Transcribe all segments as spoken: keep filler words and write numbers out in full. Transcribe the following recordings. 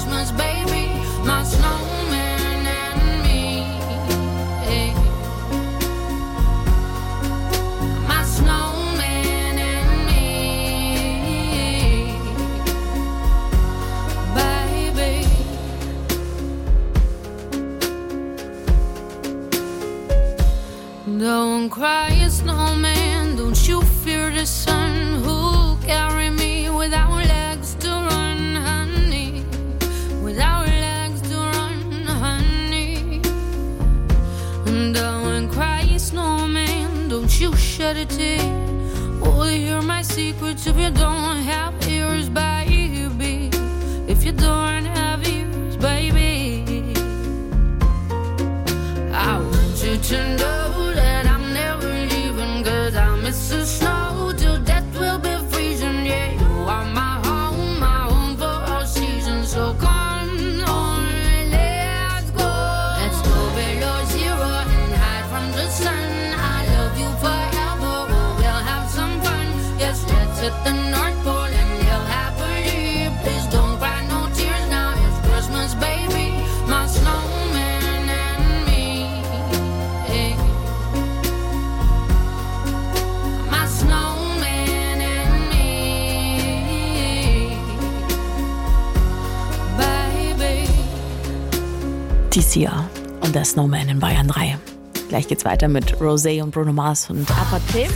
Christmas baby, my snowman and me. Hey. My snowman and me, baby. Don't cry, snowman, don't you fear the sun. Who'll carry me without legs to run, honey? Without legs to run, honey. Don't cry, snowman, don't you shed a tear. Oh, hear my secrets if you don't have ears, baby. If you don't have ears, baby. I want you to know that I'm never leaving, 'cause I miss the snow till death will be freezing. Yeah, you are my home, my home for all seasons. So come on, let's go. Let's go below zero and hide from the sun. I love you forever, oh, we'll have some fun. Yes, let's hit the North Pole and live happily. Please don't cry no tears now, it's Christmas, baby. My snowman and me. Hey. My snowman and me, baby. Sia und der Snowman in Bayern drei. Gleich geht's weiter mit Rosé und Bruno Mars und Apathy.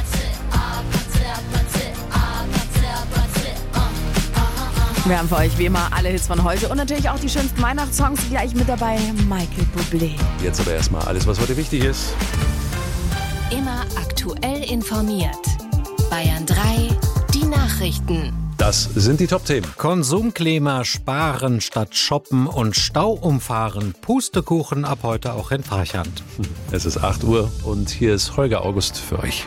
Wir haben für euch wie immer alle Hits von heute und natürlich auch die schönsten Weihnachtssongs gleich mit dabei. Michael Bublé. Jetzt aber erstmal alles, was heute wichtig ist. Immer aktuell informiert. Bayern drei, die Nachrichten. Das sind die Top-Themen. Konsumklima, sparen statt shoppen und Stau umfahren. Pustekuchen ab heute auch in Farchant. Es ist acht Uhr und hier ist Holger August für euch.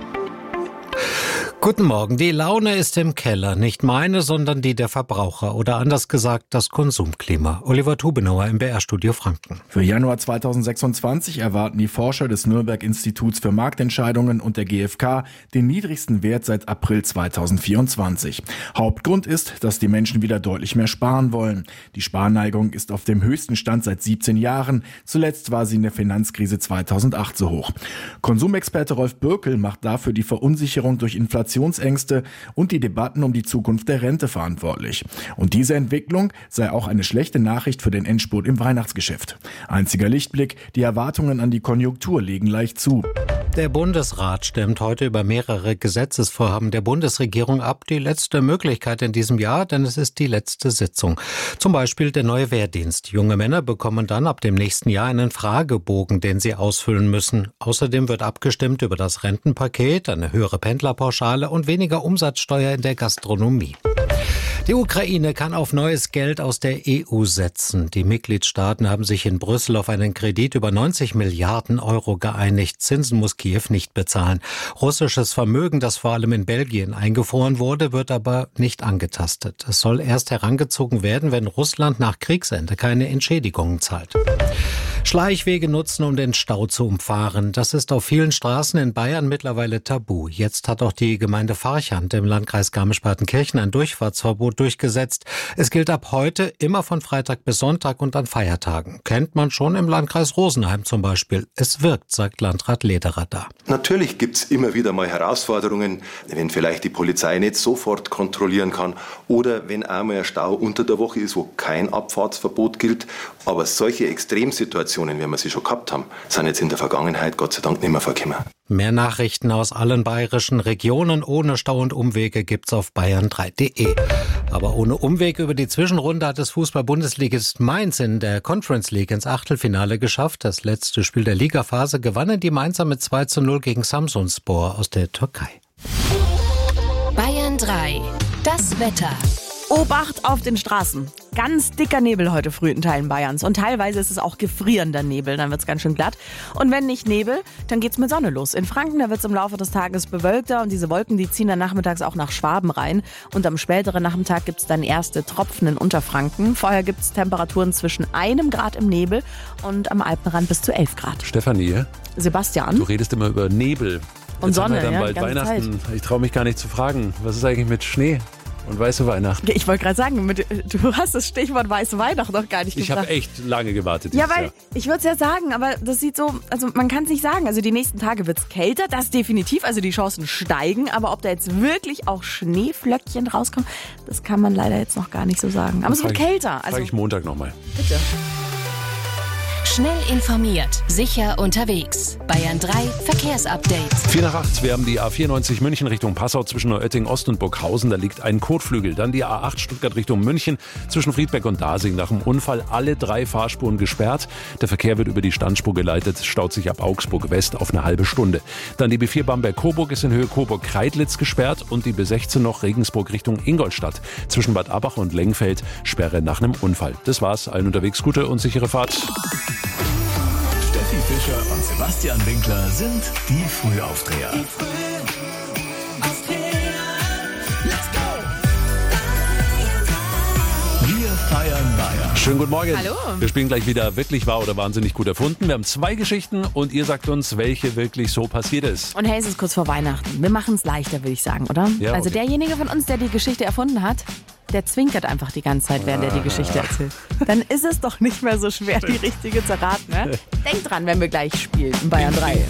Guten Morgen. Die Laune ist im Keller. Nicht meine, sondern die der Verbraucher. Oder anders gesagt, das Konsumklima. Oliver Tubenauer im B R-Studio Franken. Für Januar zweitausendsechsundzwanzig erwarten die Forscher des Nürnberg-Instituts für Marktentscheidungen und der G f K den niedrigsten Wert seit April zweitausendvierundzwanzig. Hauptgrund ist, dass die Menschen wieder deutlich mehr sparen wollen. Die Sparneigung ist auf dem höchsten Stand seit siebzehn Jahren. Zuletzt war sie in der Finanzkrise zweitausendacht so hoch. Konsumexperte Rolf Bürkel macht dafür die Verunsicherung durch Inflation Ängste und die Debatten um die Zukunft der Rente verantwortlich. Und diese Entwicklung sei auch eine schlechte Nachricht für den Endspurt im Weihnachtsgeschäft. Einziger Lichtblick, die Erwartungen an die Konjunktur legen leicht zu. Der Bundesrat stimmt heute über mehrere Gesetzesvorhaben der Bundesregierung ab. Die letzte Möglichkeit in diesem Jahr, denn es ist die letzte Sitzung. Zum Beispiel der neue Wehrdienst. Junge Männer bekommen dann ab dem nächsten Jahr einen Fragebogen, den sie ausfüllen müssen. Außerdem wird abgestimmt über das Rentenpaket, eine höhere Pendlerpauschale und weniger Umsatzsteuer in der Gastronomie. Die Ukraine kann auf neues Geld aus der E U setzen. Die Mitgliedstaaten haben sich in Brüssel auf einen Kredit über neunzig Milliarden Euro geeinigt. Zinsen muss Kiew nicht bezahlen. Russisches Vermögen, das vor allem in Belgien eingefroren wurde, wird aber nicht angetastet. Es soll erst herangezogen werden, wenn Russland nach Kriegsende keine Entschädigungen zahlt. Schleichwege nutzen, um den Stau zu umfahren. Das ist auf vielen Straßen in Bayern mittlerweile tabu. Jetzt hat auch die Gemeinde Farchant im Landkreis Garmisch-Partenkirchen ein Durchfahrtsverbot durchgesetzt. Es gilt ab heute immer von Freitag bis Sonntag und an Feiertagen. Kennt man schon im Landkreis Rosenheim zum Beispiel. Es wirkt, sagt Landrat Lederer da. Natürlich gibt's immer wieder mal Herausforderungen, wenn vielleicht die Polizei nicht sofort kontrollieren kann oder wenn einmal ein Stau unter der Woche ist, wo kein Abfahrtsverbot gilt. Aber solche Extremsituationen, wie wir sie schon gehabt haben, sind jetzt in der Vergangenheit Gott sei Dank nicht mehr vorgekommen. Mehr Nachrichten aus allen bayerischen Regionen ohne Stau und Umwege gibt's auf bayern drei punkt de. Aber ohne Umweg über die Zwischenrunde hat es Fußball-Bundesligist Mainz in der Conference League ins Achtelfinale geschafft. Das letzte Spiel der Ligaphase gewannen die Mainzer mit zwei zu null gegen Samsunspor aus der Türkei. Bayern drei. Das Wetter. Obacht auf den Straßen. Ganz dicker Nebel heute früh in Teilen Bayerns. Und teilweise ist es auch gefrierender Nebel, dann wird es ganz schön glatt. Und wenn nicht Nebel, dann geht's mit Sonne los. In Franken, da wird es im Laufe des Tages bewölkter und diese Wolken, die ziehen dann nachmittags auch nach Schwaben rein. Und am späteren Nachmittag gibt's dann erste Tropfen in Unterfranken. Vorher gibt's Temperaturen zwischen einem Grad im Nebel und am Alpenrand bis zu elf Grad. Stefanie, Sebastian. Du redest immer über Nebel. Und Jetzt Sonne, haben wir dann ja, bald die ganze Weihnachten. Zeit. Ich traue mich gar nicht zu fragen, was ist eigentlich mit Schnee? Und weiße Weihnachten. Ich wollte gerade sagen, mit, du hast das Stichwort weiße Weihnachten noch gar nicht Ich gebracht. habe echt lange gewartet. Ja, dieses weil Jahr. ich würde es ja sagen, aber das sieht so, also man kann es nicht sagen. Also die nächsten Tage wird es kälter, das definitiv, also die Chancen steigen. Aber ob da jetzt wirklich auch Schneeflöckchen rauskommen, das kann man leider jetzt noch gar nicht so sagen. Aber es wird Frag ich- kälter. Also Frag ich Montag nochmal. bitte. Schnell informiert, sicher unterwegs. Bayern drei Verkehrsupdate. vier nach acht, wir haben die A vierundneunzig München Richtung Passau zwischen Neuötting Ost und Burghausen, da liegt ein Kotflügel. Dann die A acht Stuttgart Richtung München zwischen Friedberg und Dasing. Nach dem Unfall alle drei Fahrspuren gesperrt. Der Verkehr wird über die Standspur geleitet, staut sich ab Augsburg West auf eine halbe Stunde. Dann die B vier Bamberg-Coburg ist in Höhe Coburg-Kreidlitz gesperrt und die B sechzehn noch Regensburg Richtung Ingolstadt. Zwischen Bad Abbach und Lengfeld Sperre nach einem Unfall. Das war's, allen unterwegs gute und sichere Fahrt. Steffi Fischer und Sebastian Winkler sind die Frühaufdreher. Wir feiern Bayern. Schönen guten Morgen. Hallo. Wir spielen gleich wieder wirklich wahr oder wahnsinnig gut erfunden. Wir haben zwei Geschichten und ihr sagt uns, welche wirklich so passiert ist. Und hey, es ist kurz vor Weihnachten. Wir machen es leichter, würde ich sagen, oder? Ja, also okay. derjenige von uns, der die Geschichte erfunden hat, der zwinkert einfach die ganze Zeit, während er die Geschichte erzählt. Dann ist es doch nicht mehr so schwer, die richtige zu raten. Ne? Denkt dran, wenn wir gleich spielen in Bayern drei.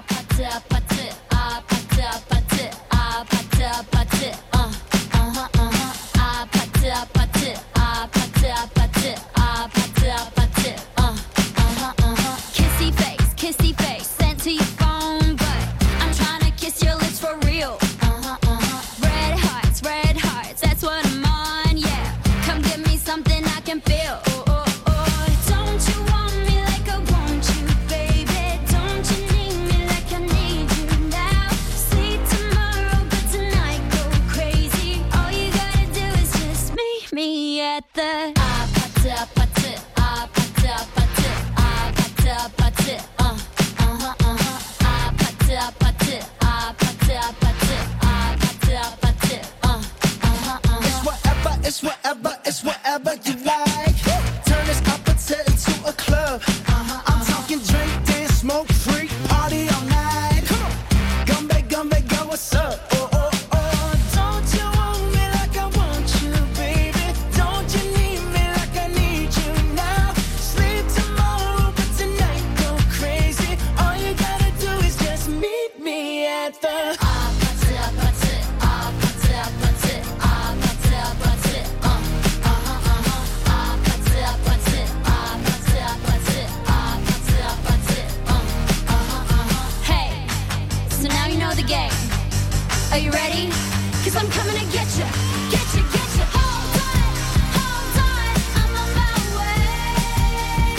Kissy face, kissy face, sent to your phone, but I'm trying to kiss your lips for real. Uh-huh, uh-huh. Red hearts, red hearts, that's what I'm on, yeah. Come give me something I can feel. Oh, oh, oh. Don't you want me like I want you, baby? Don't you need me like I need you now? See tomorrow, but tonight go crazy. All you gotta do is just meet me at the ah, pata, pata, ah, pata, pata, ah, pata, pata, uh, uh-huh, uh-huh, ah, pata, pata, ah, pata, pata, ah, pata, pata, uh, uh-huh, uh-huh. It's whatever, it's whatever, it's whatever you like. Turn this opposite into a club. Uh-huh, I'm talking drink, dance, smoke, freak, party all night. Come on, gumbe, gumbe, go, what's up? Oh, oh, oh. Don't you want me like I want you, baby? Don't you need me like I need you now? Sleep tomorrow, but tonight go crazy. All you gotta do is just meet me at the ah, pata, pata, ah, pata, pata, ah, pata, pata, uh, uh-huh, uh-huh, ah, pata, pata, ah, pata, pata, ah, pata, pata, uh, uh-huh, uh-huh. Hey, so now you know the game. Are you ready? Cause I'm coming to get you, get you, get you. Hold on, hold on, I'm on my way.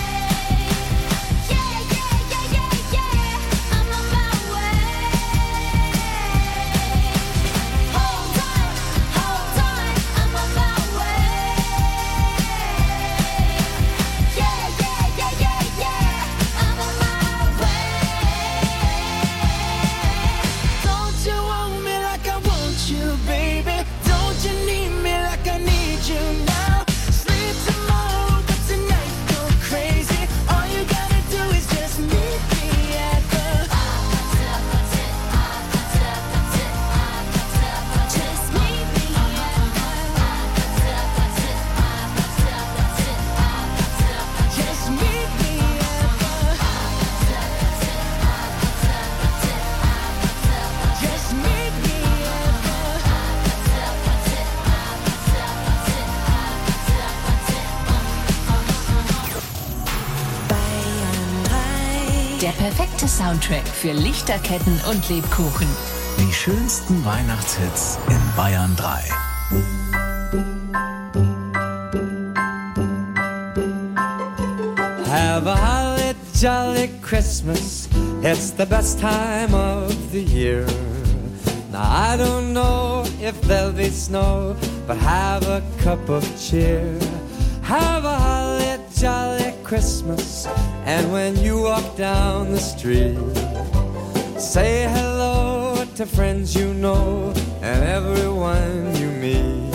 Yeah, yeah, yeah, yeah, yeah, I'm on my way. Hold on, hold on, I'm on my way. Yeah, yeah, yeah, yeah, yeah, I'm on my way. Don't you want me like I want you, baby? Don't you need me like I need you now? Sleep tomorrow, but tonight go crazy. All you gotta do is just meet me at the Just meet me just meet me at the just meet me at Der perfekte Soundtrack für Lichterketten und Lebkuchen. Die schönsten Weihnachtshits in Bayern drei. Have a holly jolly Christmas. It's the best time of the year. Now I don't know if there'll be snow, but have a cup of cheer. Have a holly jolly Christmas. And when you walk down the street, say hello to friends you know and everyone you meet.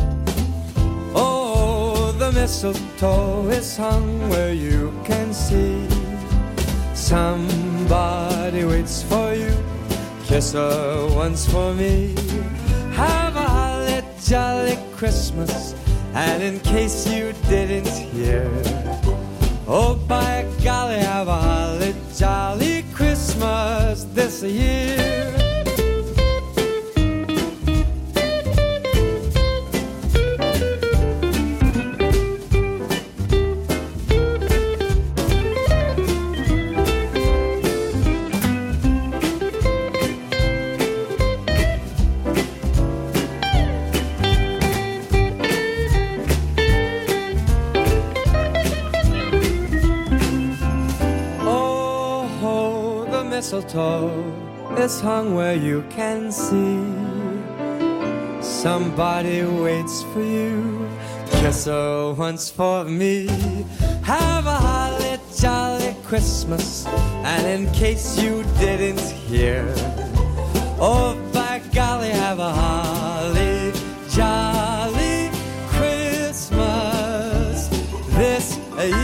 Oh, the mistletoe is hung where you can see. Somebody waits for you. Kiss her once for me. Have a holly jolly Christmas. And in case you didn't hear, oh, by golly, have a holly jolly Christmas this year. Mistletoe is hung where you can see. Somebody waits for you. Kiss her once for me. Have a holly jolly Christmas. And in case you didn't hear, oh, by golly, have a holly jolly Christmas this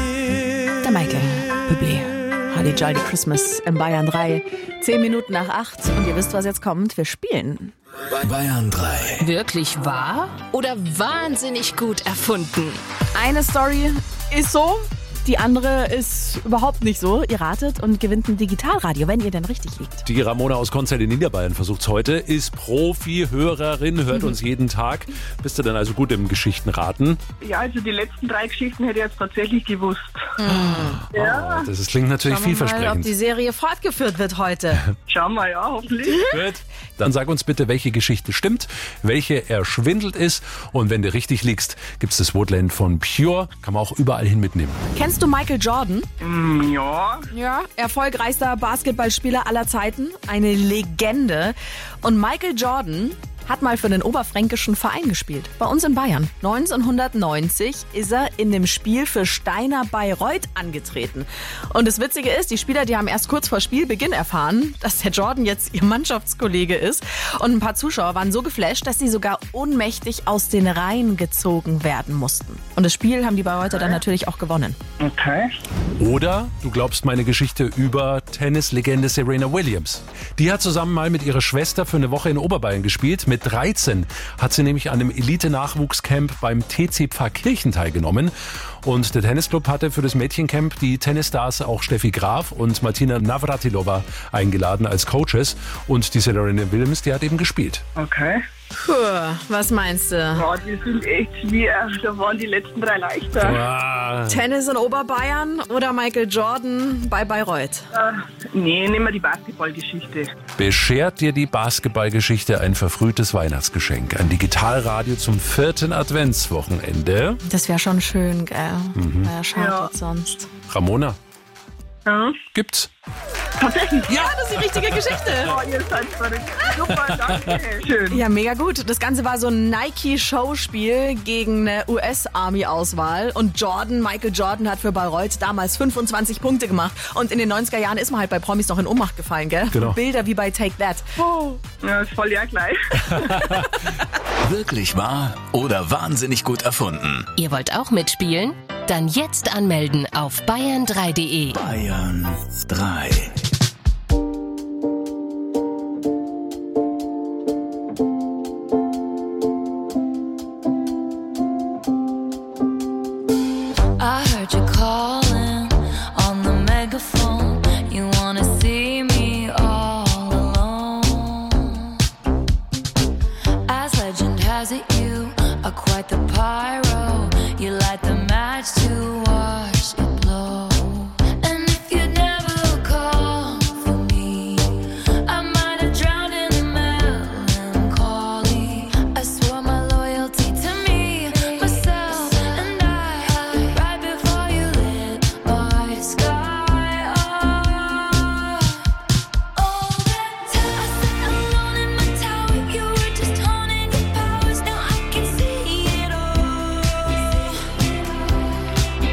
year. Der Michael Bublé. Holly Jolly Christmas im Bayern drei. Zehn Minuten nach acht und ihr wisst, was jetzt kommt. Wir spielen. Bayern drei. Wirklich wahr oder wahnsinnig gut erfunden? Eine Story ist so, die andere ist überhaupt nicht so. Ihr ratet und gewinnt ein Digitalradio, wenn ihr denn richtig liegt. Die Ramona aus Konzert in Niederbayern versucht's heute, ist Profi-Hörerin, hört uns jeden Tag. Bist du denn also gut im Geschichtenraten? Ja, also die letzten drei Geschichten hätte ich jetzt tatsächlich gewusst. Mhm. Ja. Oh, das ist, klingt natürlich Schauen wir vielversprechend. mal, ob die Serie fortgeführt wird heute. Schauen wir, ja, hoffentlich. Gut. Dann sag uns bitte, welche Geschichte stimmt, welche erschwindelt ist. Und wenn du richtig liegst, gibt's das Woodland von Pure. Kann man auch überall hin mitnehmen. Kennst du Michael Jordan? Mm, ja. Ja, erfolgreichster Basketballspieler aller Zeiten. Eine Legende. Und Michael Jordan hat mal für den oberfränkischen Verein gespielt. Bei uns in Bayern. neunzehnhundertneunzig ist er in dem Spiel für Steiner Bayreuth angetreten. Und das Witzige ist, die Spieler, die haben erst kurz vor Spielbeginn erfahren, dass der Jordan jetzt ihr Mannschaftskollege ist. Und ein paar Zuschauer waren so geflasht, dass sie sogar ohnmächtig aus den Reihen gezogen werden mussten. Und das Spiel haben die Bayreuther dann natürlich auch gewonnen. Okay. Oder du glaubst meine Geschichte über Tennislegende Serena Williams. Die hat zusammen mal mit ihrer Schwester für eine Woche in Oberbayern gespielt. Mit dreizehn hat sie nämlich an einem Elite-Nachwuchscamp beim T C Pfarrkirchen teilgenommen. Und der Tennisclub hatte für das Mädchencamp die Tennisstars auch Steffi Graf und Martina Navratilova eingeladen als Coaches. Und die Serena Williams, die hat eben gespielt. Okay. Puh, was meinst du? Boah, die sind echt schwer. Da waren die letzten drei leichter. Ah. Tennis in Oberbayern oder Michael Jordan bei Bayreuth? Äh, nee, nehmen wir die Basketballgeschichte. Beschert dir die Basketballgeschichte ein verfrühtes Weihnachtsgeschenk. Ein Digitalradio zum vierten Adventswochenende. Das wäre schon schön, gell? Mhm. Wäre schade Ja. sonst. Ramona, Ja. gibt's? Tatsächlich. Ja, das ist die richtige Geschichte. Oh, ihr seid verrückt. Super, danke. Schön. Ja, mega gut. Das Ganze war so ein Nike-Showspiel gegen eine U S-Army-Auswahl. Und Jordan, Michael Jordan, hat für Bayreuth damals fünfundzwanzig Punkte gemacht. Und in den neunziger Jahren ist man halt bei Promis noch in Ohnmacht gefallen, gell? Genau. Bilder wie bei Take That. Oh. Ja, ist voll ja gleich. Wirklich wahr oder wahnsinnig gut erfunden? Ihr wollt auch mitspielen? Dann jetzt anmelden auf bayern drei punkt de. Bayern drei. I heard you calling on the megaphone. You wanna see me all alone. As legend has it, you are quite the pyro. You light the match to watch it blow. And if you'd never call for me, I might have drowned in the melancholy. I swore my loyalty to me, myself, and I. Right before you lit my sky up. All that time I sat alone in my tower, you were just honing your powers. Now I can see it all.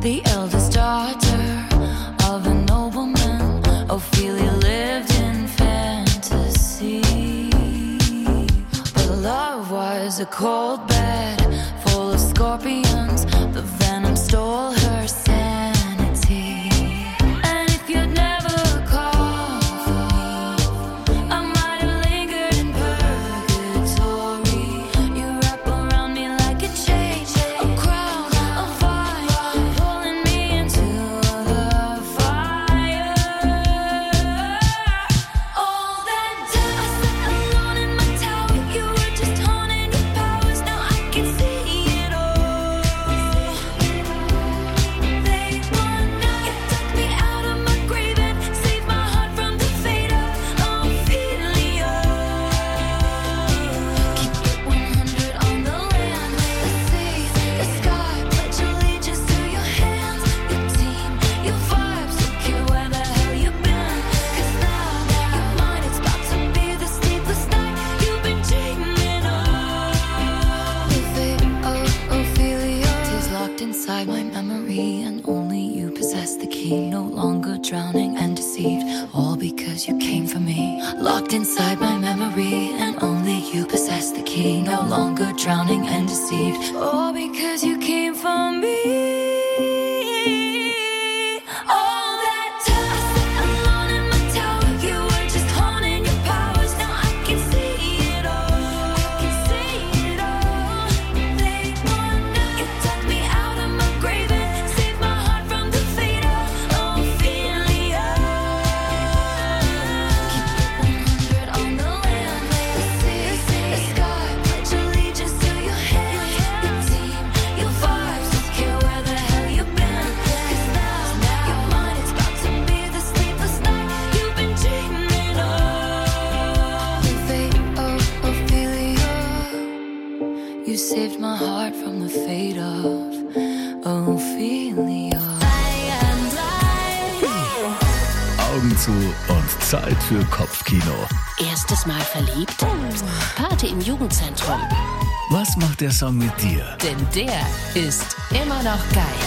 the eldest daughter of a nobleman. Ophelia lived in fantasy, but love was a cold bed full of scorpions. The venom stole her sanity. And if you'd never called for me, I might have lingered in purgatory. You wrap around me like a chain, a crown, a fire, pulling me into the fire. All that time I sat alone in my tower, you were just haunting your powers. Now I can see it all. They won. You took me out of my grave and saved my heart from the fate of Ophelia. Keep it one hundred on the land, the sea, the sky. Pledge allegiance to your hands, your team, your vibes. Don't care where the hell you've been, 'cause now you're mine. It's about to be the sleepless night you've been dreaming of. The fate of Ophelia is locked inside my memory, and only you possess the key. No longer drowning and deceived, all because you came for me. Locked inside my memory, and only you possess the key. No longer drowning and deceived, all because you came for me. All that time I sat alone in my tower, you were just haunting your powers. Now I can see it all. I can see it all. They won. You took me out of my grave and saved my heart from the fate of Ophelia. Keep it one hundred on the land, the sea, the sky. Pledge allegiance to your hands, your team, your vibes. Don't care where the hell you've been, 'cause now you're mine. It's about to be the sleepless night you've been dreaming of. The fate of Ophelia. You saved my heart from the fate of Ophelia. Augen zu und Zeit für Kopfkino. Erstes Mal verliebt? Party im Jugendzentrum. Was macht der Song mit dir? Denn der ist immer noch geil.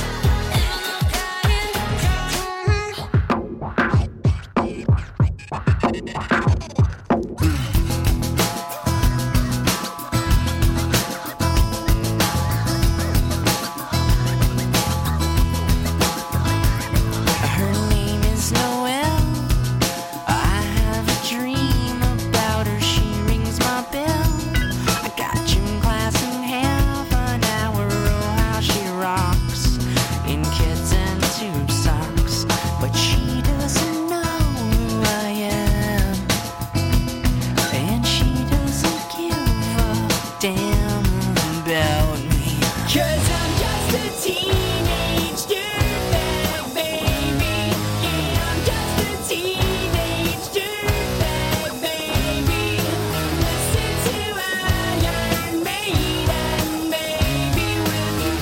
Her name is Noelle. I have a dream about her. She rings my bell. I got gym class in half an hour. Oh, how she rocks in kids and tube socks. But she doesn't know who I am, and she doesn't give a damn about me. 'Cause I'm just a teenage dirtbag, baby. Yeah, I'm just a teenage dirtbag, baby. Listen to Iron Maiden, baby, with me.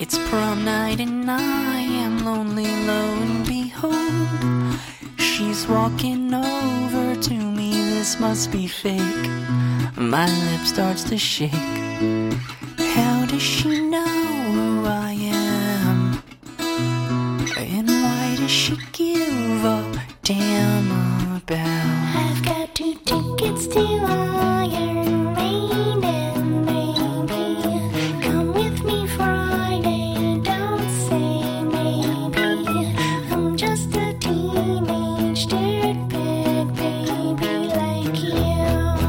It's prom night and I am lonely, lo and behold, she's walking over to me, this must be fake. My lip starts to shake. How does she know who I am? And why does she give a damn about? I've got two tickets to Iron Maiden, baby. Come with me Friday, don't say maybe. I'm just a teenage dirtbag baby like you.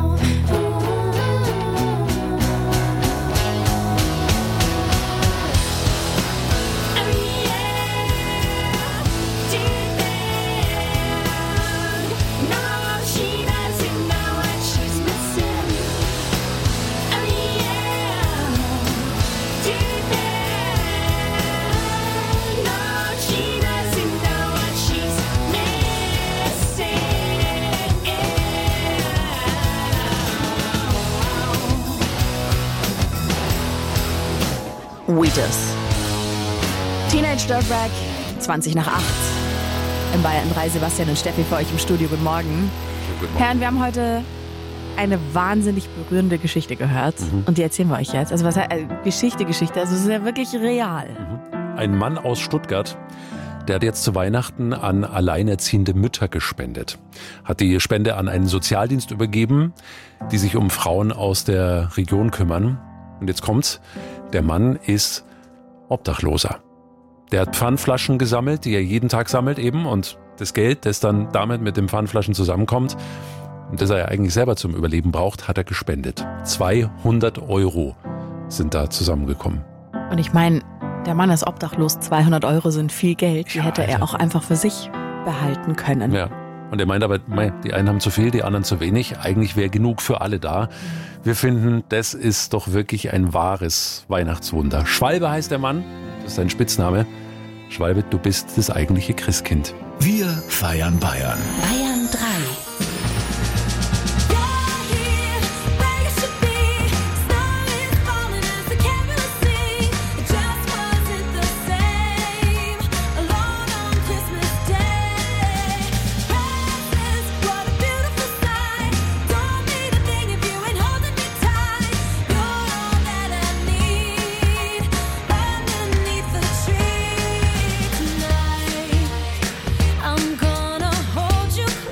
Wheatus. Teenage Dirtbag, zwanzig nach acht. Im Bayern drei, Sebastian und Steffi für euch im Studio. Guten Morgen. Guten Morgen. Herren, wir haben heute eine wahnsinnig berührende Geschichte gehört. Mhm. Und die erzählen wir euch jetzt. Also was heißt äh, Geschichte, Geschichte? Also es ist ja wirklich real. Mhm. Ein Mann aus Stuttgart, der hat jetzt zu Weihnachten an alleinerziehende Mütter gespendet. Hat die Spende an einen Sozialdienst übergeben, die sich um Frauen aus der Region kümmern. Und jetzt kommt's. Der Mann ist Obdachloser. Der hat Pfandflaschen gesammelt, die er jeden Tag sammelt eben. Und das Geld, das dann damit mit den Pfandflaschen zusammenkommt und das er ja eigentlich selber zum Überleben braucht, hat er gespendet. zweihundert Euro sind da zusammengekommen. Und ich meine, der Mann ist obdachlos. zweihundert Euro sind viel Geld. Die ja, hätte er auch einfach für sich behalten können. Ja. Und er meint aber, die einen haben zu viel, die anderen zu wenig. Eigentlich wäre genug für alle da. Wir finden, das ist doch wirklich ein wahres Weihnachtswunder. Schwalbe heißt der Mann, das ist sein Spitzname. Schwalbe, du bist das eigentliche Christkind. Wir feiern Bayern. Bayern drei. I'm gonna hold you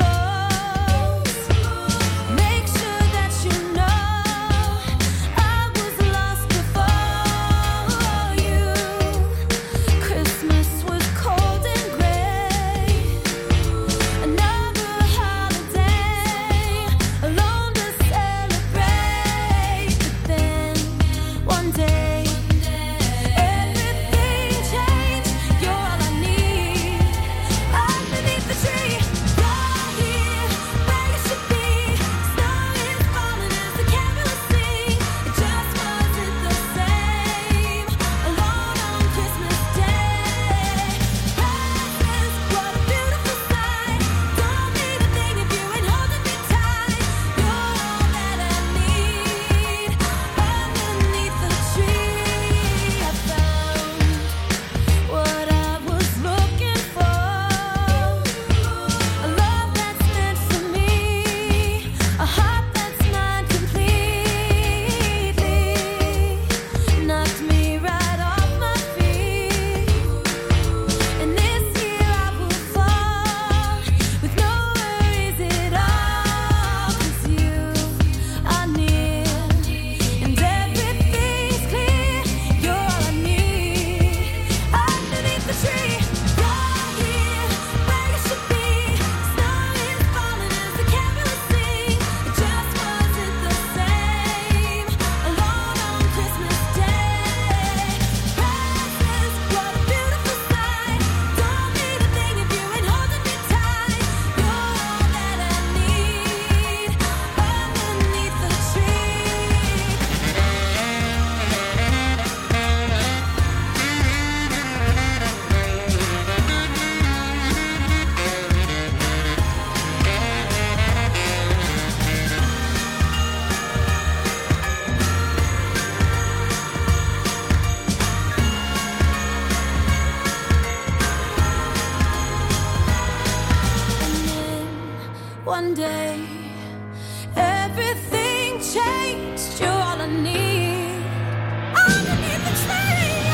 one day everything changed. You're all I need. Underneath the tree.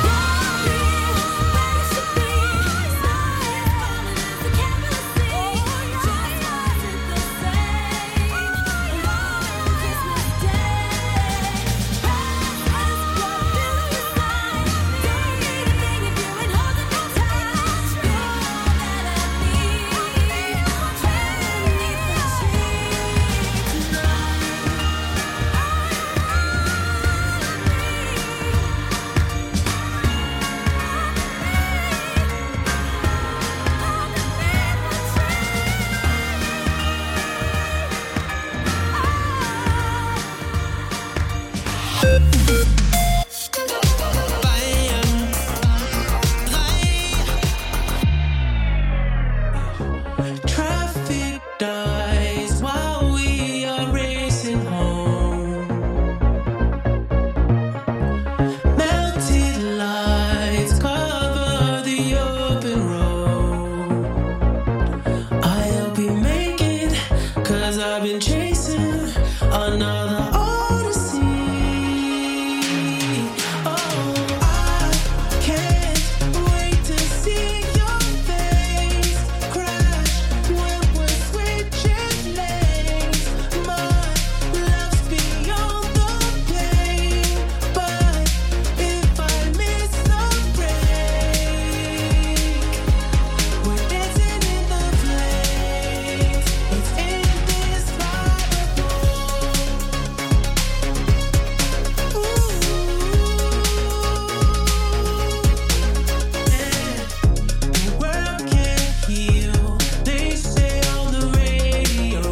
Traffic dies while we are racing home. Melted lights cover the open road. I'll be making, cause I've been chasing another odyssey. Oh, I can't wait to see your face crash when we're switching lanes. My love's beyond the pain, but if I miss the break, we're dancing in the flames. It's indescribable. Ooh, yeah. The world can't heal, they say on the radio.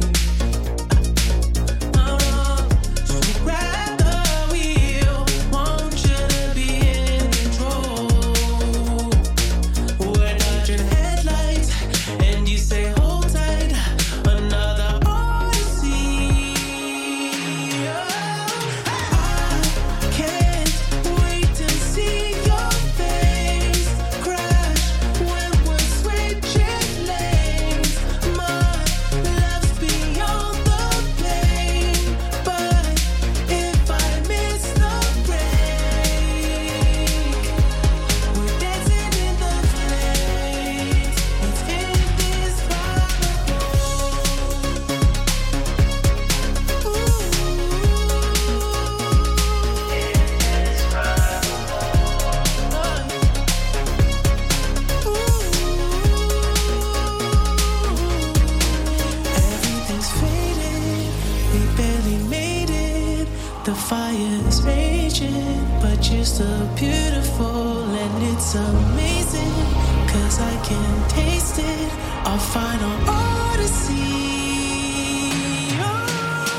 Oh, so grab the wheel, want you to be in control. We're dodging headlights, and you say hold tight, another odyssey. Oh, I can't wait to see your face crash when we're switching lanes. My love's beyond the pain, but if I miss the break, we're dancing in the flames. It's indescribable. Everything's faded, we barely made it. The fire is raging, but you're still beautiful, and it's amazing, cause I can taste it, our final odyssey. Oh,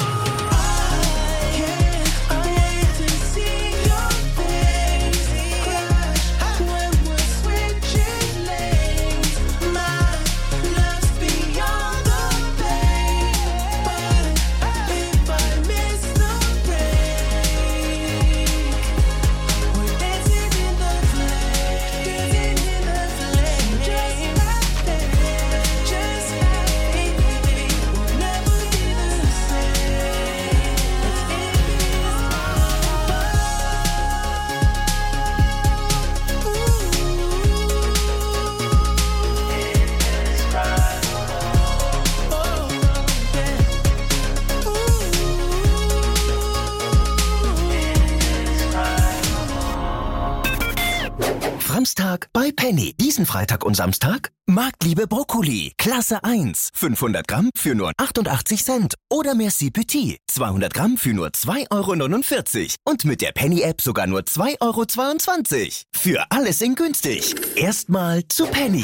I can't wait to see your face crash when we're switching lanes. My love's beyond the pain, but if I miss the break, we're dancing in the flames, dancing in the flames, just like that, just like anything. We'll never be the same. It's Samstag bei Penny. Diesen Freitag und Samstag Marktliebe Brokkoli. Klasse eins. fünfhundert Gramm für nur achtundachtzig Cent. Oder Merci Petit. zweihundert Gramm für nur zwei Euro neunundvierzig. Und mit der Penny-App sogar nur zwei Euro zweiundzwanzig. Für alles in günstig. Erstmal zu Penny.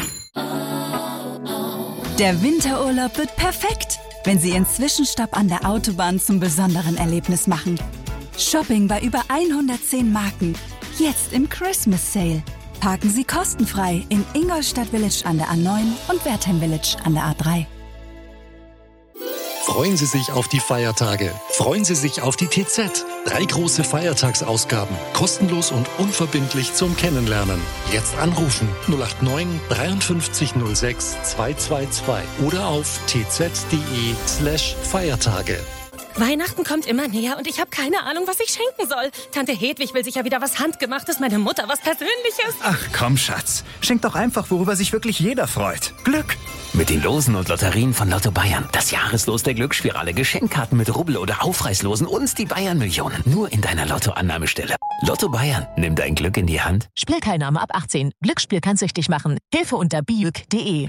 Der Winterurlaub wird perfekt, wenn Sie Ihren Zwischenstopp an der Autobahn zum besonderen Erlebnis machen. Shopping bei über hundertzehn Marken. Jetzt im Christmas Sale. Parken Sie kostenfrei in Ingolstadt Village an der A neun und Wertheim Village an der A drei. Freuen Sie sich auf die Feiertage. Freuen Sie sich auf die T Z. Drei große Feiertagsausgaben. Kostenlos und unverbindlich zum Kennenlernen. Jetzt anrufen null acht neun dreiundfünfzig null sechs zweihundertzweiundzwanzig oder auf tz.de slash Feiertage. Weihnachten kommt immer näher und ich habe keine Ahnung, was ich schenken soll. Tante Hedwig will sicher wieder was Handgemachtes, meine Mutter was Persönliches. Ach komm, Schatz. Schenk doch einfach, worüber sich wirklich jeder freut. Glück. Mit den Losen und Lotterien von Lotto Bayern. Das Jahreslos der Glücksspirale. Geschenkkarten mit Rubbel- oder Aufreißlosen und die Bayern-Millionen. Nur in deiner Lotto-Annahmestelle. Lotto Bayern. Nimm dein Glück in die Hand. Spielteilnahme ab achtzehn. Glücksspiel kann süchtig machen. Hilfe unter biuk punkt de.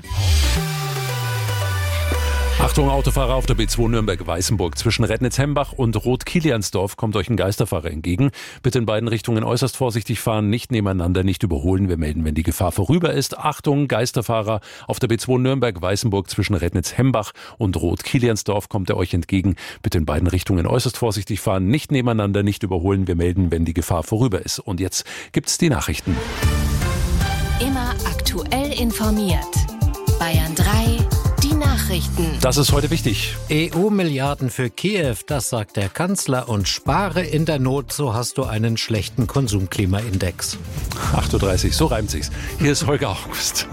Achtung, Autofahrer auf der B zwei Nürnberg-Weißenburg. Zwischen Rednitz-Hembach und Rot-Kiliansdorf kommt euch ein Geisterfahrer entgegen. Bitte in beiden Richtungen äußerst vorsichtig fahren, nicht nebeneinander, nicht überholen. Wir melden, wenn die Gefahr vorüber ist. Achtung, Geisterfahrer auf der B zwei Nürnberg-Weißenburg. Zwischen Rednitz-Hembach und Rot-Kiliansdorf kommt er euch entgegen. Bitte in beiden Richtungen äußerst vorsichtig fahren, nicht nebeneinander, nicht überholen. Wir melden, wenn die Gefahr vorüber ist. Und jetzt gibt's die Nachrichten. Immer aktuell informiert. Bayern drei. Die Nachrichten. Das ist heute wichtig. E U-Milliarden für Kiew, das sagt der Kanzler. Und spare in der Not, so hast du einen schlechten Konsumklimaindex. acht Uhr dreißig, so reimt sich's. Hier ist Holger August.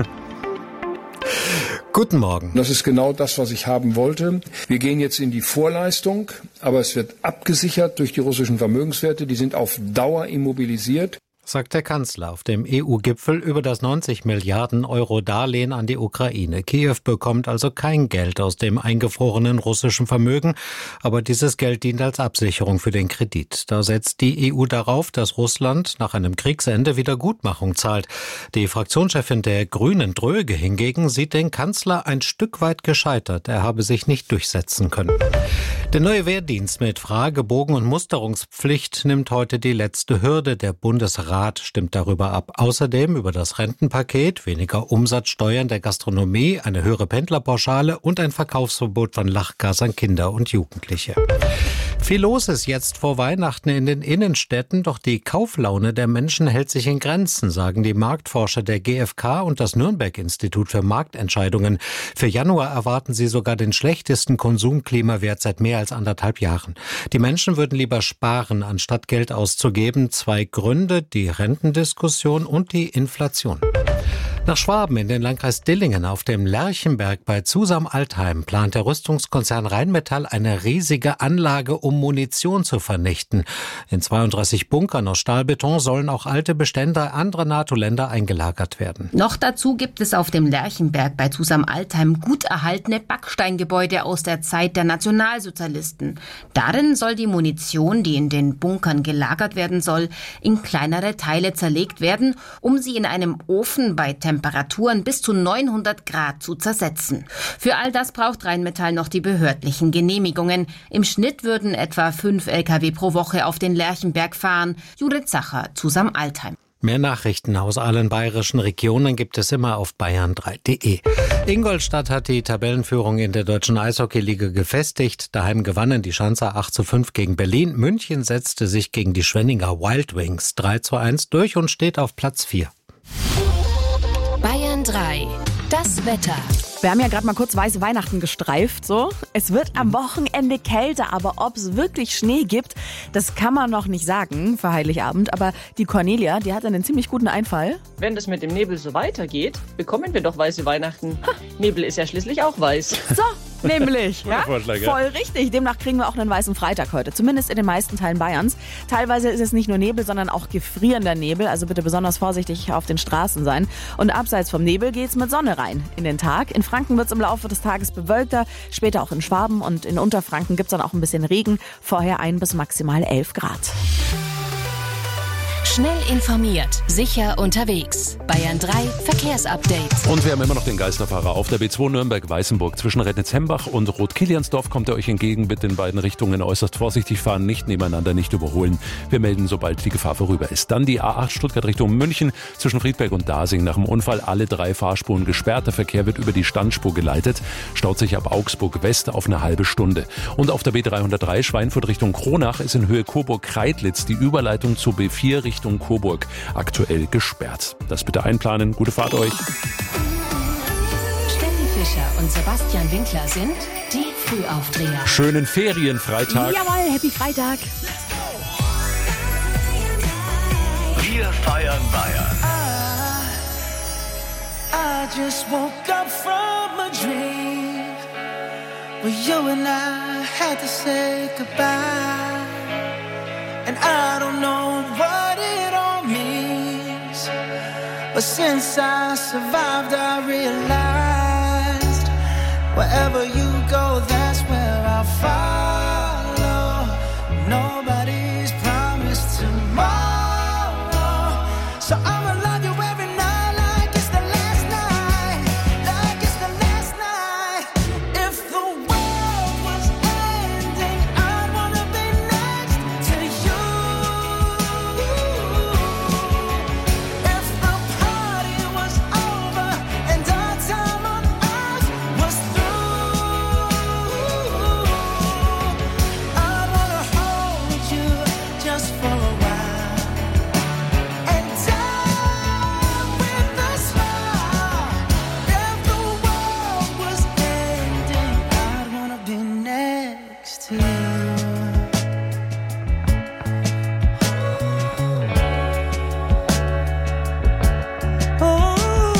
Guten Morgen. Das ist genau das, was ich haben wollte. Wir gehen jetzt in die Vorleistung, aber es wird abgesichert durch die russischen Vermögenswerte. Die sind auf Dauer immobilisiert. Sagt der Kanzler auf dem E U-Gipfel über das neunzig Milliarden Euro Darlehen an die Ukraine. Kiew bekommt also kein Geld aus dem eingefrorenen russischen Vermögen, aber dieses Geld dient als Absicherung für den Kredit. Da setzt die E U darauf, dass Russland nach einem Kriegsende Wiedergutmachung zahlt. Die Fraktionschefin der Grünen, Dröge, hingegen sieht den Kanzler ein Stück weit gescheitert. Er habe sich nicht durchsetzen können. Der neue Wehrdienst mit Fragebogen und Musterungspflicht nimmt heute die letzte Hürde. Der Bundesrat stimmt darüber ab. Außerdem über das Rentenpaket, weniger Umsatzsteuern der Gastronomie, eine höhere Pendlerpauschale und ein Verkaufsverbot von Lachgas an Kinder und Jugendliche. Viel los ist jetzt vor Weihnachten in den Innenstädten, doch die Kauflaune der Menschen hält sich in Grenzen, sagen die Marktforscher der G f K und das Nürnberg-Institut für Marktentscheidungen. Für Januar erwarten sie sogar den schlechtesten Konsumklimawert seit mehr als anderthalb Jahren. Die Menschen würden lieber sparen, anstatt Geld auszugeben. Zwei Gründe, die Rentendiskussion und die Inflation. Nach Schwaben in den Landkreis Dillingen auf dem Lerchenberg bei Zusam-Altheim plant der Rüstungskonzern Rheinmetall eine riesige Anlage, um Munition zu vernichten. In zweiunddreißig Bunkern aus Stahlbeton sollen auch alte Bestände anderer NATO-Länder eingelagert werden. Noch dazu gibt es auf dem Lerchenberg bei Zusam-Altheim gut erhaltene Backsteingebäude aus der Zeit der Nationalsozialisten. Darin soll die Munition, die in den Bunkern gelagert werden soll, in kleinere Teile zerlegt werden, um sie in einem Ofen bei Temperaturen bis zu neunhundert Grad zu zersetzen. Für all das braucht Rheinmetall noch die behördlichen Genehmigungen. Im Schnitt würden etwa fünf L K W pro Woche auf den Lerchenberg fahren. Judith Zacher, Zusam-Altheim. Mehr Nachrichten aus allen bayerischen Regionen gibt es immer auf bayern drei punkt de. Ingolstadt hat die Tabellenführung in der deutschen Eishockeyliga gefestigt. Daheim gewannen die Schanzer acht zu fünf gegen Berlin. München setzte sich gegen die Schwenninger Wild Wings drei zu eins durch und steht auf Platz vier. Bayern drei. Das Wetter. Wir haben ja gerade mal kurz weiße Weihnachten gestreift, so. Es wird am Wochenende kälter, aber ob es wirklich Schnee gibt, das kann man noch nicht sagen für Heiligabend. Aber die Cornelia, die hat einen ziemlich guten Einfall. Wenn das mit dem Nebel so weitergeht, bekommen wir doch weiße Weihnachten. Ha. Nebel ist ja schließlich auch weiß. So, nämlich. Ja? Vorschlag, ja. Voll richtig. Demnach kriegen wir auch einen weißen Freitag heute. Zumindest in den meisten Teilen Bayerns. Teilweise ist es nicht nur Nebel, sondern auch gefrierender Nebel. Also bitte besonders vorsichtig auf den Straßen sein. Und abseits vom Nebel geht's mit Sonne rein in den Tag. In Franken wird es im Laufe des Tages bewölkter. Später auch in Schwaben und in Unterfranken gibt's dann auch ein bisschen Regen. Vorher ein bis maximal elf Grad. Schnell informiert, sicher unterwegs. Bayern drei Verkehrsupdate. Und wir haben immer noch den Geisterfahrer auf der B zwei Nürnberg-Weißenburg. Zwischen Rednitz-Hembach und Rot-Kiliansdorf kommt er euch entgegen. Bitte in beiden Richtungen äußerst vorsichtig fahren, nicht nebeneinander, nicht überholen. Wir melden, sobald die Gefahr vorüber ist. Dann die A acht Stuttgart Richtung München zwischen Friedberg und Dasing. Nach dem Unfall alle drei Fahrspuren gesperrt. Der Verkehr wird über die Standspur geleitet. Staut sich ab Augsburg West auf eine halbe Stunde. Und auf der B dreihundertdrei Schweinfurt Richtung Kronach ist in Höhe Coburg-Kreidlitz die Überleitung zur B vier Richtung Coburg aktuell gesperrt. Das bitte einplanen. Gute Fahrt euch. Steffi Fischer und Sebastian Winkler sind die Frühaufdreher. Schönen Ferienfreitag. Jawohl, Happy Freitag. Wir feiern Bayern. I just woke up from a dream where you and I had to say goodbye. And I don't know what it all means, but since I survived, I realized wherever you go, that's where I'll follow. Nobody's promised tomorrow, so I'ma love you every night like it's the last night, like it's the last night. If the world was ending, I'd wanna be next to you. If the party was over and our time on earth was through, I'd wanna hold you just for a while and die with a smile. If the world was ending, I'd wanna be next to you. Oh,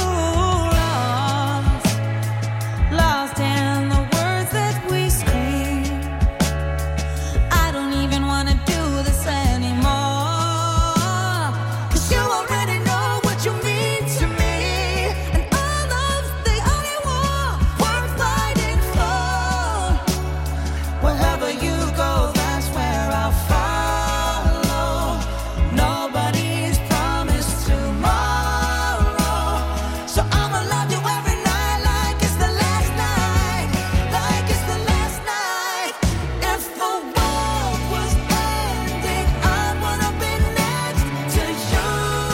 lost, lost in the words that we scream. I don't even wanna do this anymore, 'cause you already know what you mean to me, and our love's the only war worth fighting for. Wherever you go, that's where I'll follow. Nobody's promised tomorrow, so I'ma love you every night like it's the last night, like it's the last night. If the world was ending, I'd wanna be next to you.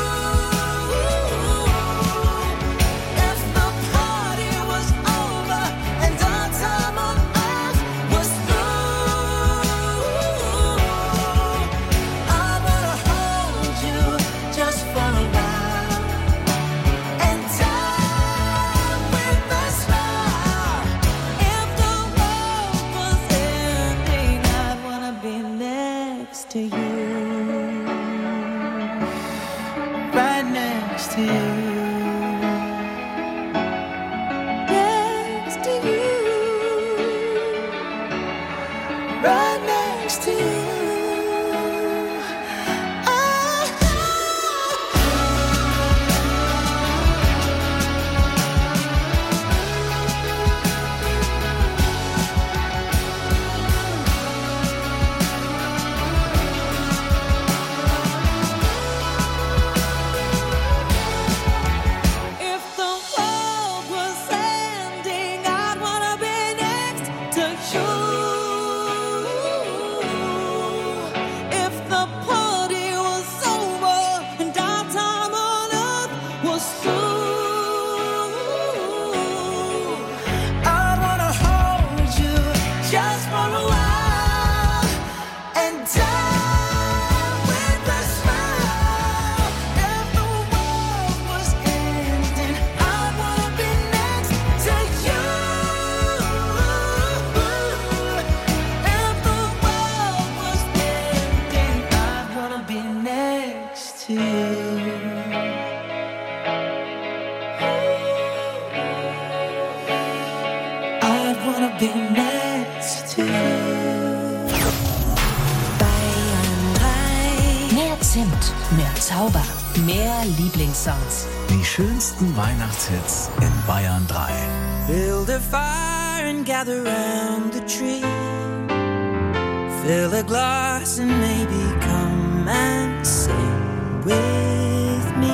If the party was over and our time on earth was through, I'd wanna hold you just for a while and die with a smile. If the world was ending, I'd wanna be next to you, right next to you, next to you, right next to you. If the world was ending, I'd wanna be next to you. If the party was over and our time on earth was through, I'd wanna hold you just for a while and die with a smile. If the world was ending, I'd wanna be next to you. If the world was ending, I'd wanna be next to you. I'd wanna be next to you. Mehr Zimt, mehr Zauber, mehr Lieblingssongs. Die schönsten Weihnachtshits in Bayern drei. Build a fire and gather round the tree. Fill a glass and maybe come and sing with me.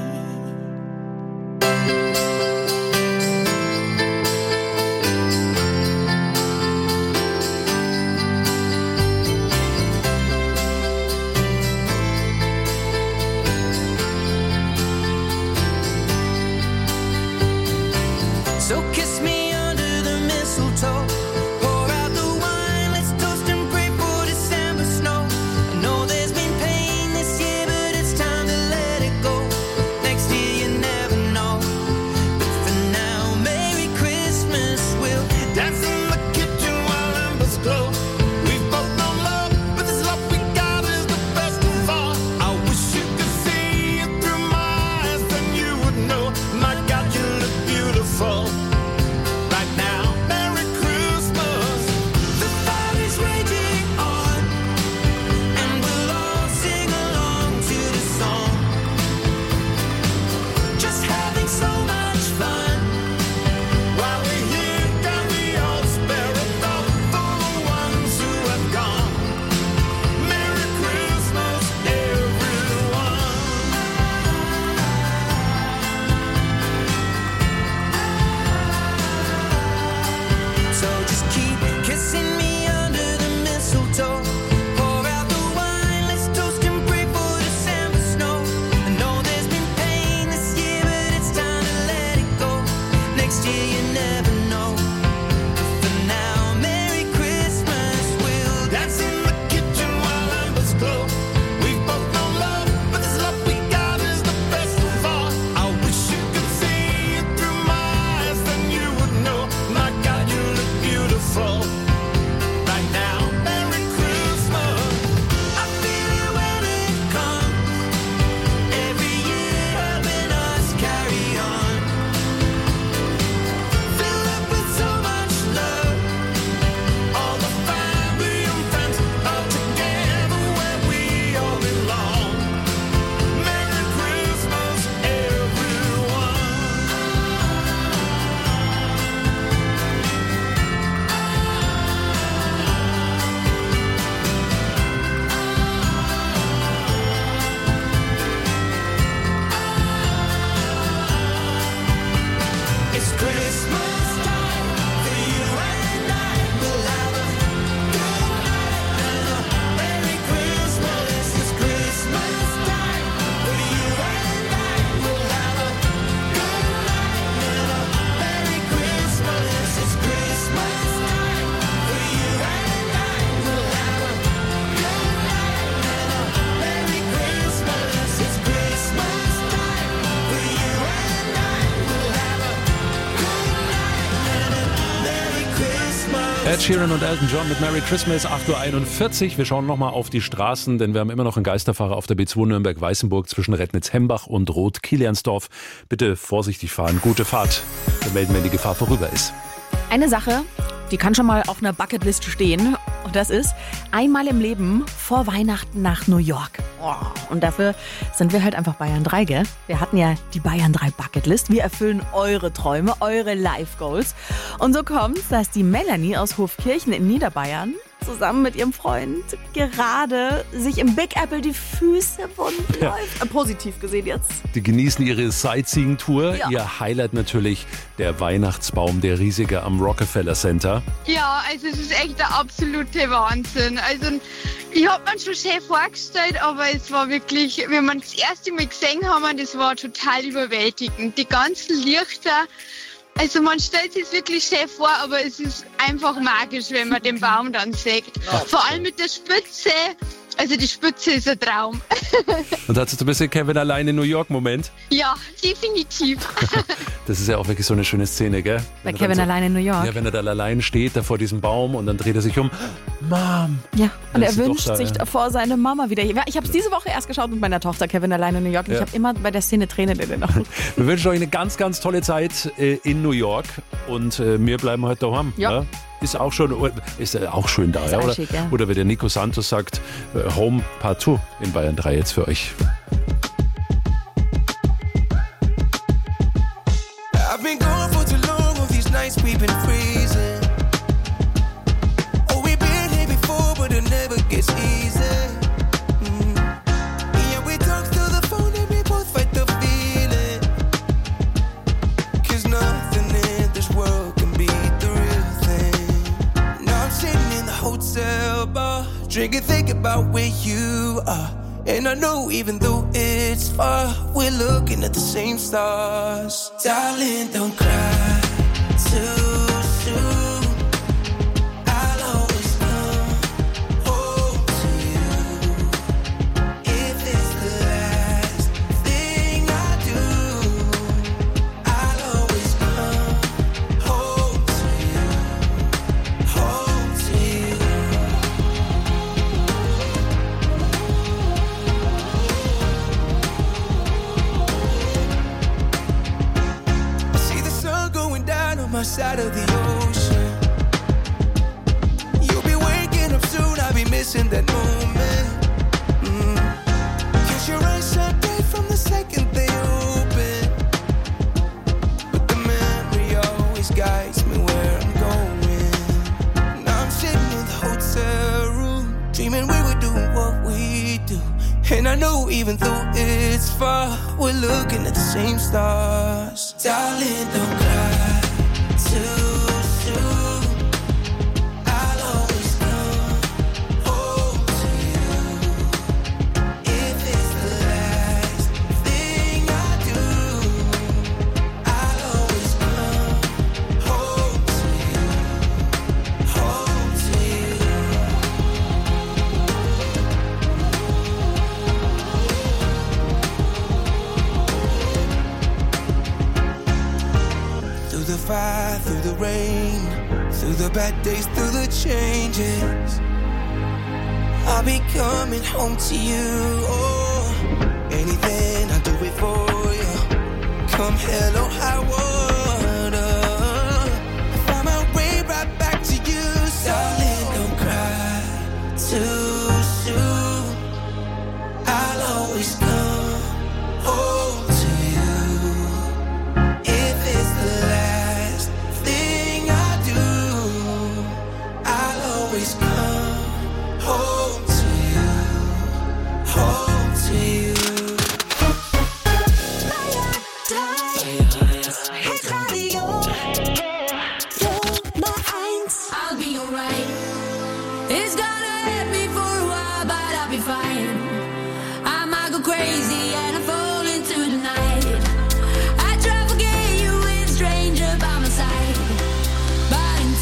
So kiss me under the mistletoe. Pour out the wine, let's toast and pray for December snow. I know there's been pain this year, but it's time to let Ed Sheeran und Elton John mit Merry Christmas, acht Uhr einundvierzig. Wir schauen nochmal auf die Straßen, denn wir haben immer noch einen Geisterfahrer auf der B zwei Nürnberg-Weißenburg zwischen Rednitz-Hembach und Roth-Kiliansdorf. Bitte vorsichtig fahren, gute Fahrt. Wir melden, wenn die Gefahr vorüber ist. Eine Sache, die kann schon mal auf einer Bucketlist stehen. Und das ist einmal im Leben vor Weihnachten nach New York. Oh, und dafür sind wir halt einfach Bayern drei, gell? Wir hatten ja die Bayern drei Bucketlist. Wir erfüllen eure Träume, eure Life Goals. Und so kommt's, dass die Melanie aus Hofkirchen in Niederbayern zusammen mit ihrem Freund gerade sich im Big Apple die Füße wund Ja. läuft. Äh, positiv gesehen jetzt. Die genießen ihre Sightseeing-Tour. Ja. Ihr Highlight natürlich der Weihnachtsbaum, der riesige am Rockefeller Center. Ja, also es ist echt der absolute Wahnsinn. Also ich habe mir schon schön vorgestellt, aber es war wirklich, wenn wir das erste Mal gesehen haben, das war total überwältigend. Die ganzen Lichter, also man stellt sich wirklich schön vor, aber es ist einfach magisch, wenn man den Baum dann sieht. Ja. Vor allem mit der Spitze, also die Spitze ist ein Traum. Und dazu so ein bisschen Kevin allein in New York-Moment. Ja, definitiv. Das ist ja auch wirklich so eine schöne Szene, gell? Bei Wenn er Kevin dann allein in New York. Ja, wenn er da allein steht, da vor diesem Baum und dann dreht er sich um. Mom! Ja, und Da er ist die wünscht Tochter, sich ja. davor seine Mama wieder. Ja, ich habe es diese Woche erst geschaut mit meiner Tochter, Kevin allein in New York. Und Ja. ich habe immer bei der Szene Tränen in den Augen. Wir wünschen euch eine ganz, ganz tolle Zeit äh, in New York und äh, wir bleiben heute daheim. Ja. Ist auch schon, ist äh, auch schön da, Ist ja, auch oder? schick, ja. Oder wie der Nico Santos sagt, äh, Home Partout in Bayern drei jetzt für euch. I've been gone for too long, all these nights we've been freezing. Oh, we've been here before, but it never gets easy. Mm. Yeah, we talk through the phone and we both fight the feeling. 'Cause nothing in this world can beat the real thing. Now I'm sitting in the hotel bar, drinking, thinking about where you are. And I know even though it's far, we're looking at the same stars. Darling, don't cry too soon. I'll always come home to you. If it's the last thing I do, I'll always come home to you. Home to you. See the sun going down on my side of the ocean. You'll be waking up soon, I'll be missing that moment. Mm. 'Cause your eyes shine bright from the second they open. But the memory always guides me where I'm going. Now I'm sitting in the hotel room, dreaming we were doing what we do. And I know even though it's far, we're looking at the same stars. Darling, don't cry too soon. I'll always come home to you. If it's the last thing I do, I'll always come home to you. Home to you. Through the fire, through the rain, through the bad days, through the changes, I'll be coming home to you. Oh, anything, I'll do it for you. Come hell or high water, I find my way right back to you. Darling, don't cry too soon. I'll always come home to you. If it's the last thing I do, I'll always come home to you. Home to you. I'll be alright. It's gonna hurt me for a while, but I'll be fine. I might go crazy and I fall into the night. I try to forget you with a stranger by my side, but in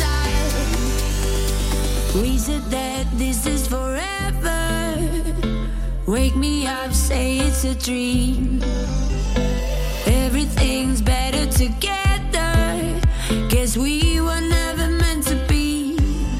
time we said that this is forever. Wake me up, say it's a dream. Everything's better together. Guess we were never meant to be.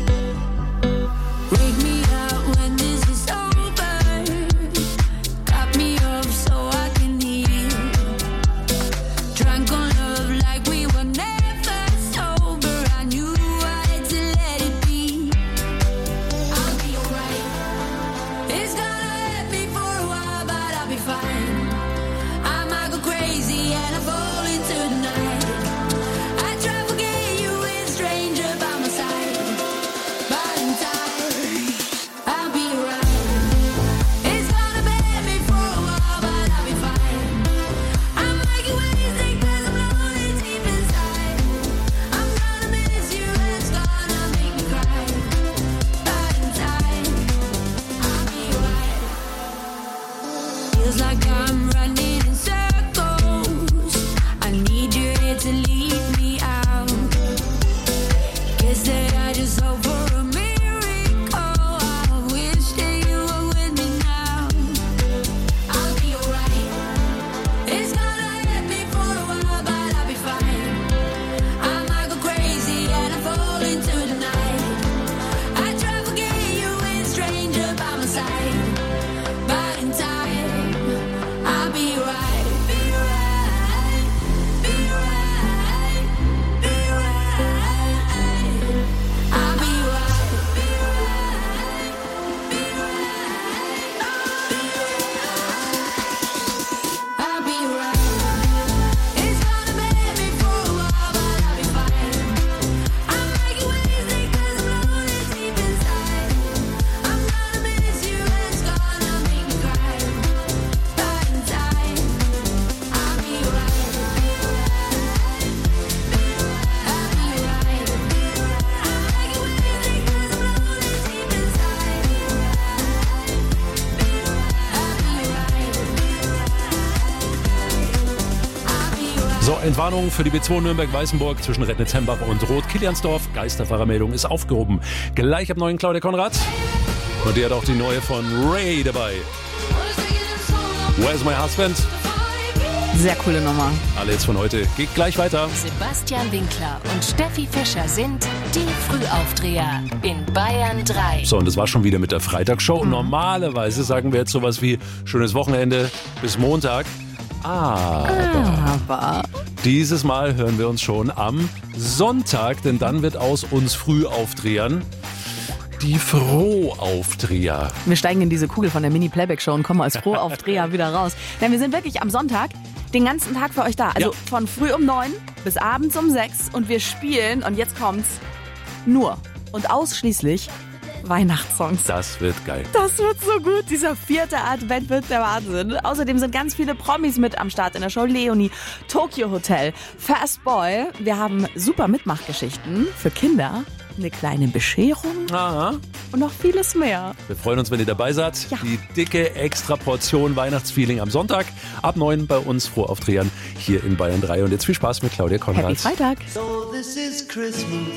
So, Entwarnung für die B zwei Nürnberg-Weißenburg zwischen Rednitz-Hembach und Roth-Kiliansdorf. Geisterfahrermeldung ist aufgehoben. Gleich ab neun Claudia Konrad. Und die hat auch die neue von Ray dabei. Where's My Husband? Sehr coole Nummer. Alle jetzt von heute. Geht gleich weiter. Sebastian Winkler und Steffi Fischer sind die Frühaufdreher in Bayern drei. So, und das war schon wieder mit der Freitagsshow. Normalerweise sagen wir jetzt sowas wie schönes Wochenende bis Montag. Aber, Aber dieses Mal hören wir uns schon am Sonntag, denn dann wird aus uns Frühaufdrehern die Frohaufdreher. Wir steigen in diese Kugel von der Mini-Playback-Show und kommen als Frohaufdreher wieder raus. Denn wir sind wirklich am Sonntag den ganzen Tag für euch da. Also Ja. von früh um neun bis abends um sechs. Und wir spielen, und jetzt kommt's, nur und ausschließlich Weihnachtssongs. Das wird geil. Das wird so gut. Dieser vierte Advent wird der Wahnsinn. Außerdem sind ganz viele Promis mit am Start in der Show. Leonie, Tokyo Hotel, Fast Boy. Wir haben super Mitmachgeschichten für Kinder, eine kleine Bescherung Aha. und noch vieles mehr. Wir freuen uns, wenn ihr dabei seid. Ja. Die dicke extra Portion Weihnachtsfeeling am Sonntag. Ab neun bei uns Frohaufdrehern hier in Bayern drei. Und jetzt viel Spaß mit Claudia Konrad. Happy Freitag. So this is Christmas.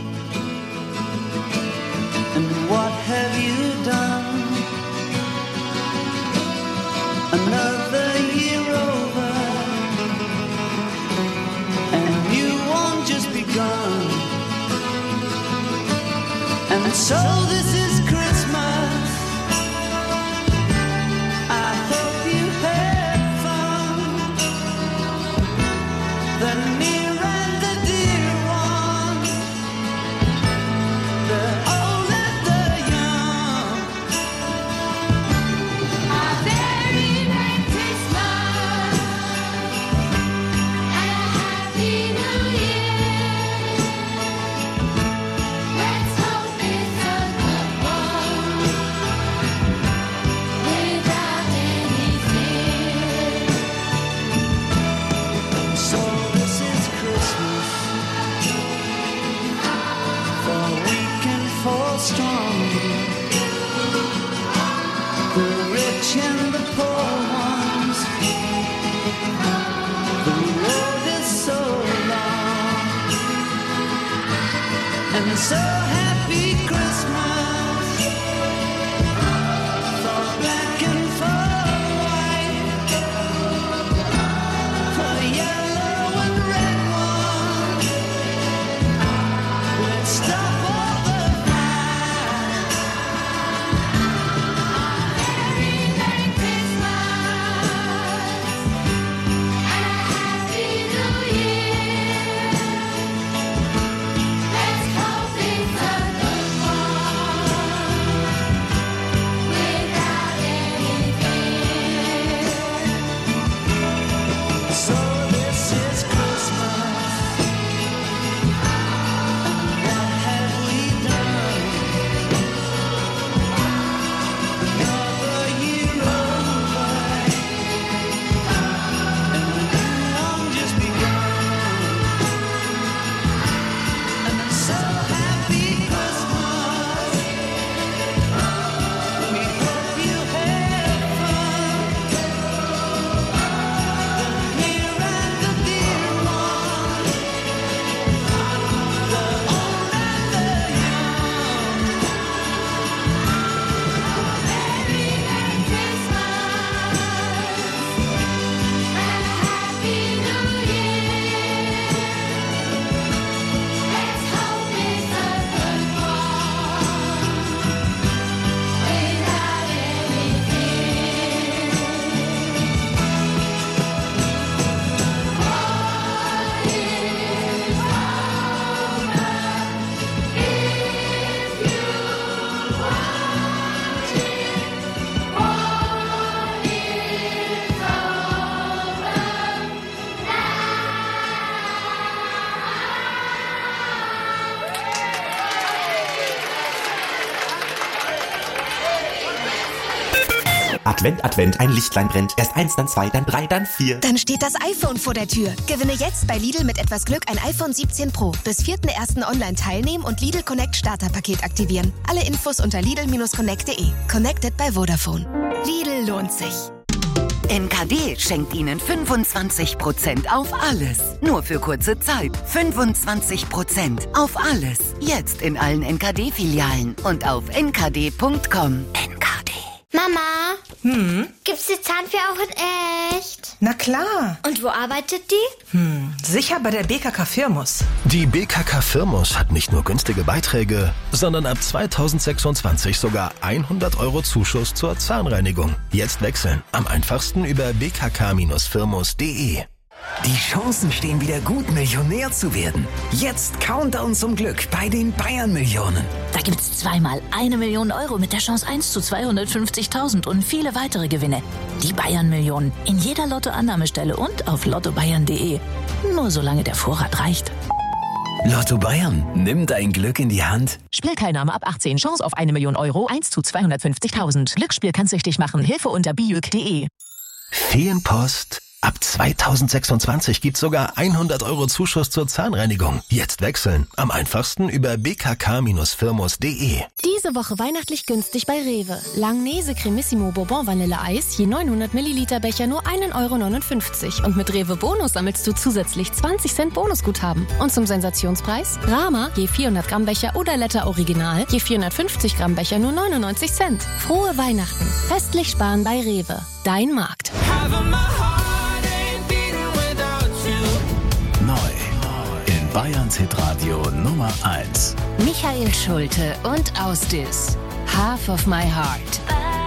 And what have you done? Another year over, and you won't just begun. And so this is Christmas. I hope you had fun. The near and the dear one, the old and the young. A very Merry Christmas and a Happy New Year. Let's hope it's a good one without any fear. So this is Christmas for weak and for strong, the rich and the poor ones. The road is so long, and so happy Christmas for black and for white, for yellow and red one. Let's stop all the fight. Very Merry Christmas and a Happy New Year. Let's hope it's a good one without any fear. So this is Christmas, and what have we done? Another year over, and the new one just begun. And I'm so happy Christmas. We hope you had fun. The near and the dear one, the old and the young. Very Merry Christmas and a Happy New Year. Let's hope it's a good one without any fear. What is over if you want it? What is Advent, Advent, ein Lichtlein brennt. Erst eins, dann zwei, dann drei, dann vier. Dann steht das iPhone vor der Tür. Gewinne jetzt bei Lidl mit etwas Glück ein iPhone siebzehn Pro. Bis vierten ersten online teilnehmen und Lidl Connect Starterpaket aktivieren. Alle Infos unter lidl Bindestrich connect punkt de. Connected bei Vodafone. Lidl lohnt sich. N K D schenkt Ihnen fünfundzwanzig Prozent auf alles. Nur für kurze Zeit. fünfundzwanzig Prozent auf alles. Jetzt in allen N K D-Filialen und auf n k d punkt com. N K D. Mama, Hm, gibt's die Zahnfee auch in echt? na klar. Und wo arbeitet die? Hm, sicher bei der B K K Firmus. Die B K K Firmus hat nicht nur günstige Beiträge, sondern ab zweitausendsechsundzwanzig sogar hundert Euro Zuschuss zur Zahnreinigung. Jetzt wechseln. Am einfachsten über b k k firmus punkt d e. Die Chancen stehen wieder gut, Millionär zu werden. Jetzt Countdown zum Glück bei den Bayern-Millionen. Da gibt's zweimal eine Million Euro mit der Chance eins zu zweihundertfünfzigtausend und viele weitere Gewinne. Die Bayern-Millionen in jeder Lottoannahmestelle und auf lotto bayern punkt de. Nur solange der Vorrat reicht. Lotto Bayern, nimm dein Glück in die Hand. Spielteilnahme ab achtzehn, Chance auf eine Million Euro, eins zu zweihundertfünfzigtausend. Glücksspiel kann süchtig machen, Hilfe unter biuk punkt de. Feenpost. Ab zweitausendsechsundzwanzig gibt's sogar hundert Euro Zuschuss zur Zahnreinigung. Jetzt wechseln. Am einfachsten über b k k firmus punkt d e. Diese Woche weihnachtlich günstig bei Rewe. Langnese Cremissimo Bourbon Vanille Eis, je neunhundert Milliliter Becher nur ein Euro neunundfünfzig. Und mit Rewe Bonus sammelst du zusätzlich zwanzig Cent Bonusguthaben. Und zum Sensationspreis? Rama, je vierhundert Gramm Becher oder Letter Original, je vierhundertfünfzig Gramm Becher nur neunundneunzig Cent. Frohe Weihnachten. Festlich sparen bei Rewe. Dein Markt. In Bayerns Hitradio Nummer eins. Michael Schulte und Ausdis. Half of my heart.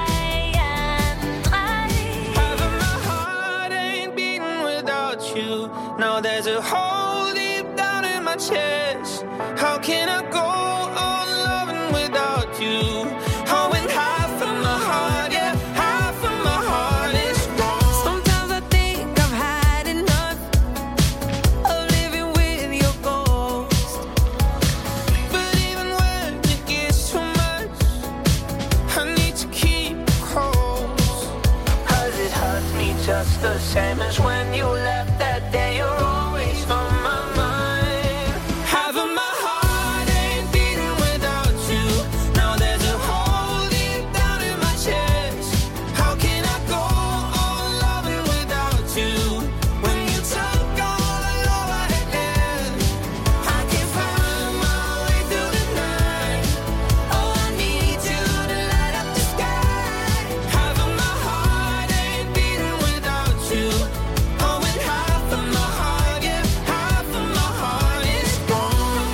Now there's a hole deep down in my chest. How can I go on loving without you? Oh, and half of my heart, yeah, half of my heart is gone. Sometimes I think I've had enough of living with your ghost. But even when it gets too much, I need to keep close. 'Cause it hurts me just the same as when you left that day. You're always on my mind. Half of my heart ain't beating without you. Now there's a hole deep down in my chest. How can I go on loving without you? When you took all the love I had, I can't find my way through the night. Oh, I need you to light up the sky. Half of my heart ain't beating without you. Oh, and half of my heart, yeah, half of my heart is gone.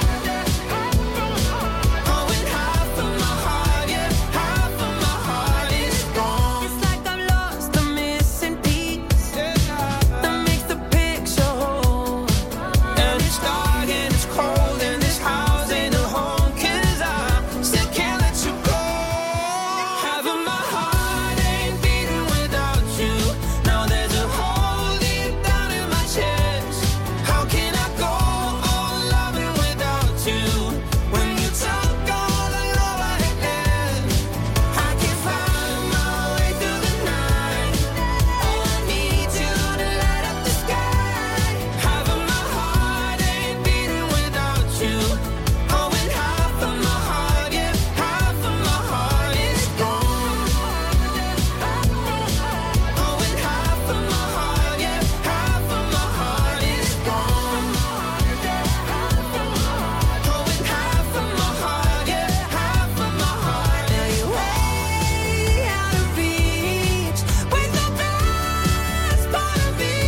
Oh, and half of my heart, yeah, half of my heart is gone. It's like I'm lost, I'm missing piece that makes the picture whole. And it's dark and it's cold and this house ain't a home, 'cause I still can't let you go. Half of my heart ain't beating without you. Now there's a hole deep down in my chest. How can I go on loving without you? When you took all the love I had, I can't find my way through the night. Oh, I need you to light up the sky. Half of my heart ain't beating without you. Oh, and half of my heart, yeah, half of my heart is gone. Oh, and half of my heart, yeah, half of my heart is gone. Oh, and half of my heart, yeah, half of my heart. Now you're way out of reach with the best part of me.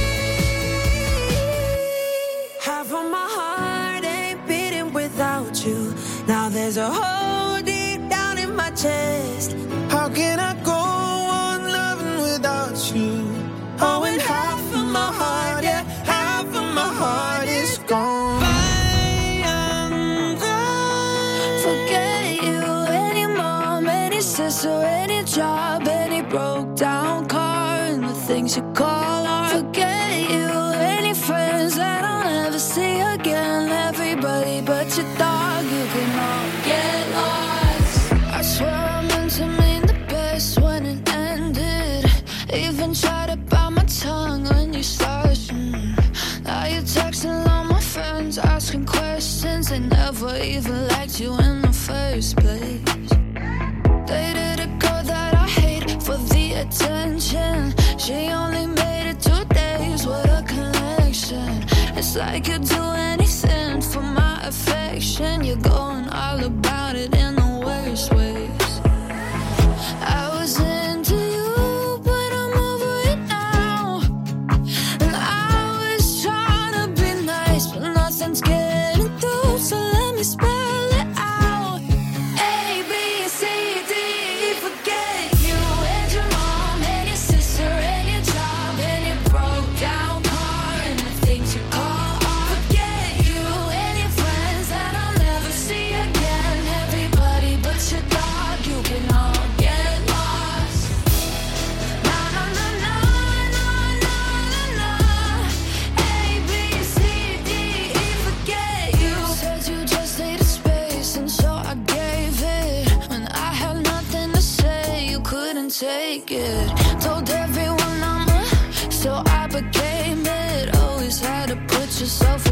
Half of my heart ain't beating without you. Now there's a hole deep down in my chest. How can I go on loving without you? Oh, and half of my heart, yeah, half of my heart is gone. Forget you, any mom, any sister, any job, any broke down car, and the things you call art. Forget you, any friends that I'll never see again. Everybody but your dog, you can all get lost. I swear I meant to mean the best when it ended. Even tried to bite my tongue when you started. Mm. Now you're texting all my friends, asking questions. They never even liked you in the first place. Dated a girl that I hate for the attention. She only made it two days, what a connection. It's like you'd do anything for my affection. You're going all about it in the worst ways. I was into you, but I'm over it now. And I was trying to be nice, but nothing's getting through, so let me spell it out. A, B, C, D, E, forget you and your mom and your sister and your job and your broke down car and the things you call art. Forget you and your friends that I'll never see again. Everybody but your dog, you can all get lost. Na na na na na na na na. A, B, C, D, E, forget you. Said you just needed space, and so I gave it. When I had nothing to say, you couldn't take it. Told everyone I'm a, so I became it. Always had to put yourself